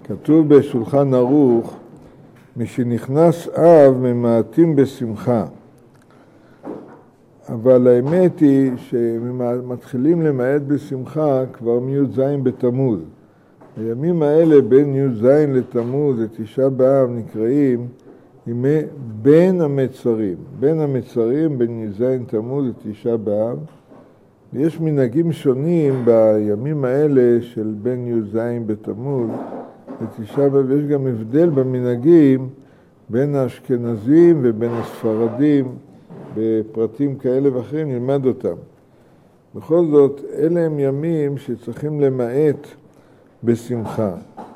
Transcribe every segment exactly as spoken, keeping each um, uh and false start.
כתוב בשולחן ערוך, משנכנס אב ממעטים בשמחה. אבל האמת היא שמתחילים למעט בשמחה כבר מי"ז בתמוז. הימים האלה בין י"ז לתמוז לתשעה באב נקראים ימי בין המצרים. בין המצרים בין י"ז תמוז לתשעה באב. ויש מנהגים שונים בימים האלה של בין י"ז בתמוז לתשעה באב. יש גם הבדל במנהגים בין האשכנזים ובין הספרדים. בפרטים כאלה ואחרים נלמד אותם. בכל זאת, אלה הם ימים שצריכים למעט בשמחה.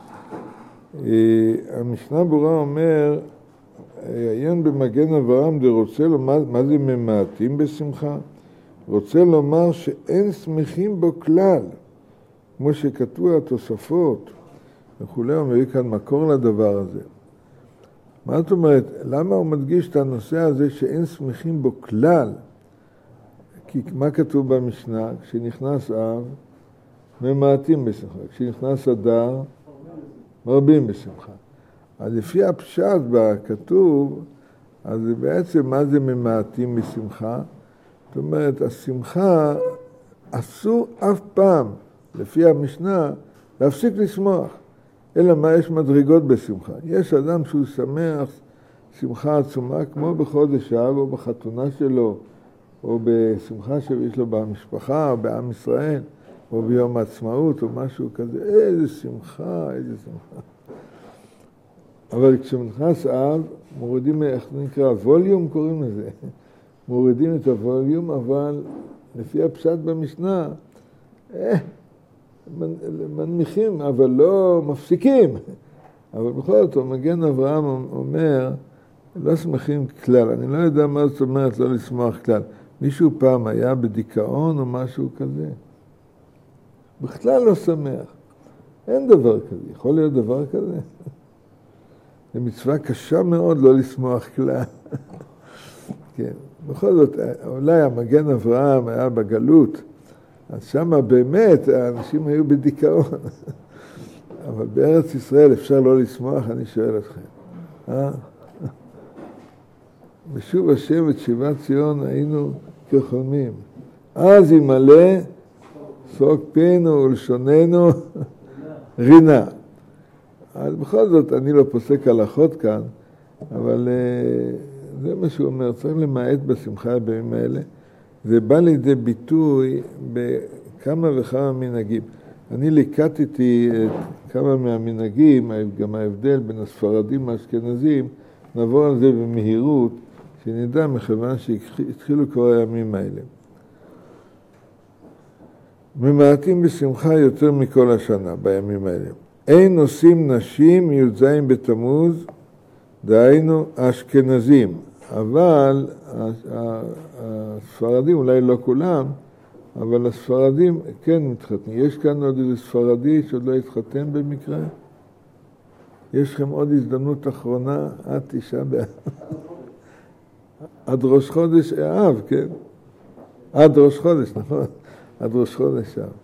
המשנה ברורה אומר, עיין במגן אברהם דרוצה לומר, מה זה ממעטים בשמחה? רוצה לומר שאין שמחים בו כלל, כמו שכתוב התוספות, וכולי, הוא מביא כאן מקור לדבר הזה. מה זאת אומרת? למה הוא מדגיש את הנושא הזה שאין שמחים בו כלל? כי מה כתוב במשנה? כשנכנס אב, ממעטים בשמחה. כשנכנס אדר, מרבים בשמחה. אז לפי הפשט בכתוב, אז בעצם מה זה ממעטים בשמחה? זאת אומרת, השמחה אסור אף פעם, לפי המשנה, להפסיק לשמוח. אלא מה, יש מדרגות בשמחה. יש אדם שהוא שמח שמחה עצומה, כמו בחודש אב או בחתונה שלו, או בשמחה שיש לו במשפחה, או בעם ישראל, או ביום העצמאות, או משהו כזה. איזה שמחה, איזה שמחה. אבל כשנכנס אב, מורידים, איך זה נקרא? ווליום קוראים לזה. מורידים את הווליום, אבל לפי הפשט במשנה, אה, מנמיכים, אבל לא מפסיקים. אבל בכל זאת, מגן אברהם אומר, לא שמחים כלל. אני לא יודע מה זאת אומרת לא לשמוח כלל. מישהו פעם היה בדיכאון או משהו כזה? בכלל לא שמח. אין דבר כזה. יכול להיות דבר כזה? זו מצווה קשה מאוד לא לשמוח כלל. כן. בכל זאת, אולי המגן אברהם היה בגלות, אז שמה באמת האנשים היו בדיכאון. אבל בארץ ישראל אפשר לא לשמוח, אני שואל אתכם. אה? בשוב השם את שיבת ציון היינו כחולמים. אז ימלא שוק פינו ולשוננו רינה. אז בכל זאת אני לא פוסק הלכות כאן, אבל זה מה שהוא אומר, צריך למעט בשמחה בימים האלה. זה בא לידי ביטוי בכמה וכמה מנהגים. אני ליקטתי את כמה מהמנהגים, גם ההבדל בין הספרדים והאשכנזים, נעבור על זה במהירות, שנדע מכיוון שהתחילו כבר הימים האלה. ממעטים בשמחה יותר מכל השנה בימים האלה. אין נושאים נשים מי"ז בתמוז, דהיינו האשכנזים. אבל הספרדים, אולי לא כולם, אבל הספרדים כן מתחתנים. יש כאן עוד איזה ספרדי שעוד לא התחתן במקרה? יש לכם עוד הזדמנות אחרונה, עד תשעה באב. עד ראש חודש אב, כן? עד ראש חודש, נכון? עד ראש חודש אב.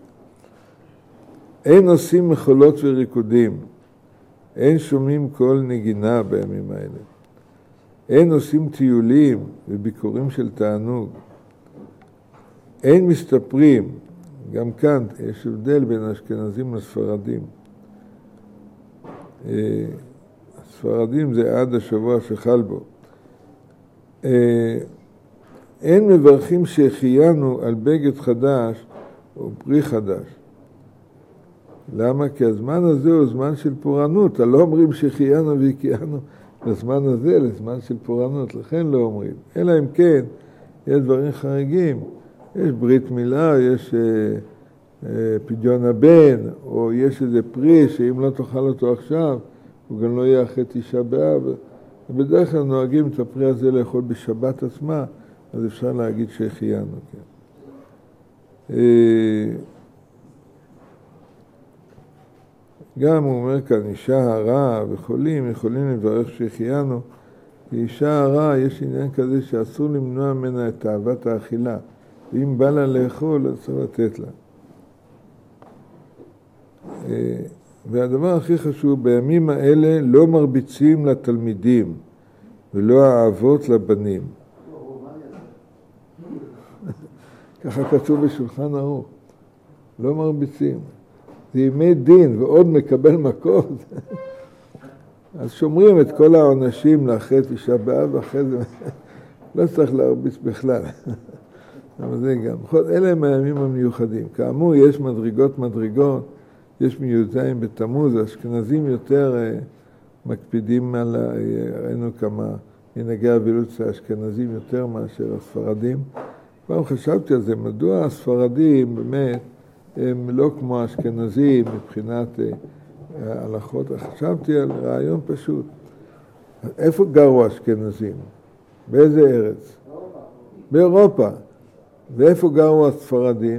אין עושים מחולות וריקודים. אין שומעים כל נגינה בימים האלה. אין עושים טיולים וביקורים של תענוג. אין מסתפרים, גם כאן יש הבדל בין האשכנזים לספרדים. הספרדים זה עד השבוע שחל בו. אין מברכים שהחיינו על בגד חדש או פרי חדש. למה? כי הזמן הזה הוא זמן של פורענות. לא אומרים שהחיינו והחיינו לזמן הזה, לזמן של פורענות. לכן לא אומרים. אלא אם כן, יש דברים חריגים. יש ברית מילה, יש אה, אה, פדיון הבן, או יש איזה פרי שאם לא תאכל אותו עכשיו, הוא גם לא יהיה אחרי תשעה באב. בדרך כלל נוהגים את הפרי הזה לאכול בשבת עצמה, אז אפשר להגיד שהחיינו. כן. אה, גם הוא אומר כאן, אישה הרע וחולים יכולים לברך שהחיינו, כי אישה הרע יש עניין כזה שאסור למנוע ממנה את תאוות האכילה. ואם בא לה לאכול, אז צריך לתת לה. והדבר הכי חשוב, בימים האלה לא מרביצים לתלמידים ולא האבות לבנים. ככה כתוב בשולחן ערוך. לא מרביצים. זה ימי דין ועוד מקבל מכות. אז שומרים את כל העונשים לאחרי תשעה באב, ואחרי זה לא צריך להרביץ בכלל. אבל זה גם. אלה הם הימים המיוחדים. כאמור, יש מדרגות מדרגות, יש מי"ז בתמוז, האשכנזים יותר uh, מקפידים על, ראינו כמה מנהגי אבלות של האשכנזים יותר מאשר הספרדים. פעם חשבתי על זה, מדוע הספרדים באמת הם לא כמו האשכנזים מבחינת uh, הלכות. חשבתי על רעיון פשוט. איפה גרו האשכנזים? באיזה ארץ? באירופה. ואיפה גרו הספרדים?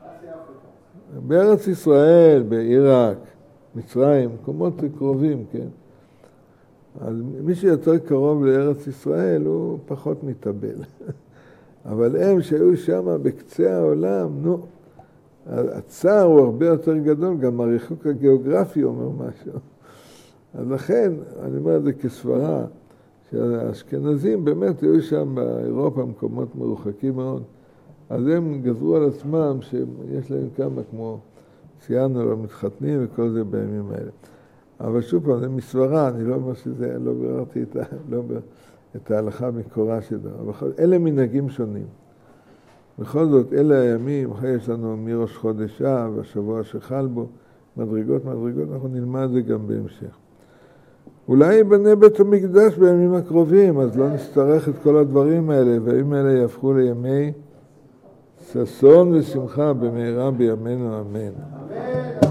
בארץ ישראל, בעיראק, מצרים, מקומות קרובים, כן. אז מי שיותר קרוב לארץ ישראל הוא פחות מתאבל. אבל הם שהיו שם בקצה העולם, נו, הצער הוא הרבה יותר גדול, גם הריחוק הגיאוגרפי אומר משהו. אז לכן, אני אומר את זה כסברה, שהאשכנזים באמת היו שם באירופה, מקומות מרוחקים מאוד, אז הם גזרו על עצמם שיש להם כמה, כמו ציינו, לא מתחתנים וכל זה בימים האלה. אבל שוב פעם, זה מסברה, אני לא אומר שזה, לא ביררתי את, לא את ההלכה מקורה שלו, אבל אלה מנהגים שונים. בכל זאת, אלה הימים, אחרי יש לנו מראש חודש אב, השבוע שחל בו, מדרגות, מדרגות, אנחנו נלמד את זה גם בהמשך. אולי ייבנה בית המקדש בימים הקרובים, אז לא נצטרך את כל הדברים האלה, והימים האלה יהפכו לימי ששון ושמחה במהרה בימינו, אמן.